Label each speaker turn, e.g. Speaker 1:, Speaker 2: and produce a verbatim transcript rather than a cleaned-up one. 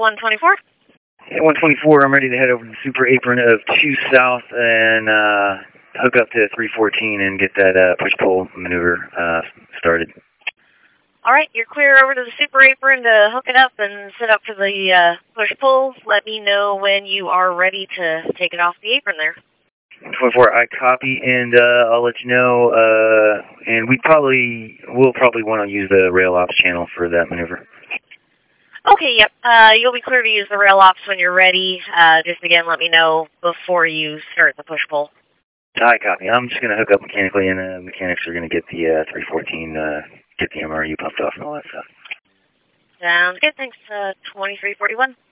Speaker 1: one twenty-four.
Speaker 2: At one twenty-four, I'm ready to head over to the super apron of two south and uh, hook up to three fourteen and get that uh, push-pull maneuver uh, started.
Speaker 1: All right, you're clear over to the super apron to hook it up and set up for the uh, push-pull. Let me know when you are ready to take it off the apron there.
Speaker 2: one twenty-four, I copy, and uh, I'll let you know. Uh, and we probably will probably want to use the rail ops channel for that maneuver.
Speaker 1: Okay, yep. Uh, you'll be clear to use the rail ops when you're ready. Uh, just again, let me know before you start the push-pull.
Speaker 2: I copy. I'm just going to hook up mechanically, and the mechanics are going to get the uh, three fourteen, uh, get the M R U pumped off and all that stuff.
Speaker 1: Sounds good. Thanks. Uh, twenty-three forty-one.